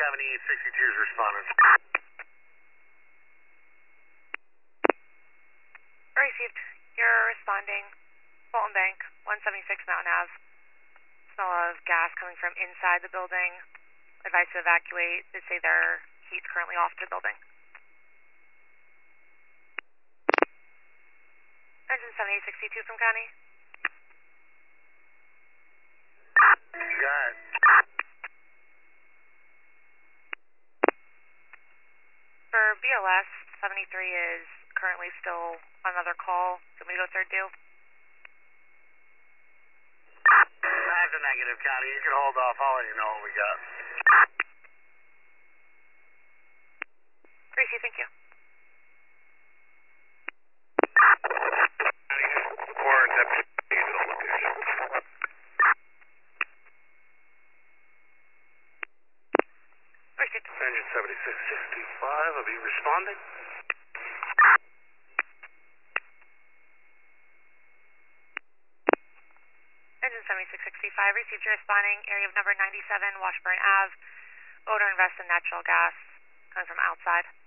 7062 is responding. Received. You're responding. Fulton Bank, 176 Mountain Ave. Smell of gas coming from inside the building. Advice to evacuate. They say their heat's currently off to the building. Engine 7862 from County. Got it. For BLS, 73 is currently still on another call. Do you want me to go third due? That's a negative, County. You can hold off. I'll let you know what we got. Gracie, thank you. Or deputy location. Received. Engine 7665 will be responding. Engine 7665, received. You're responding. Area of number 97, Washburn Ave. Odor and vest and natural gas coming from outside.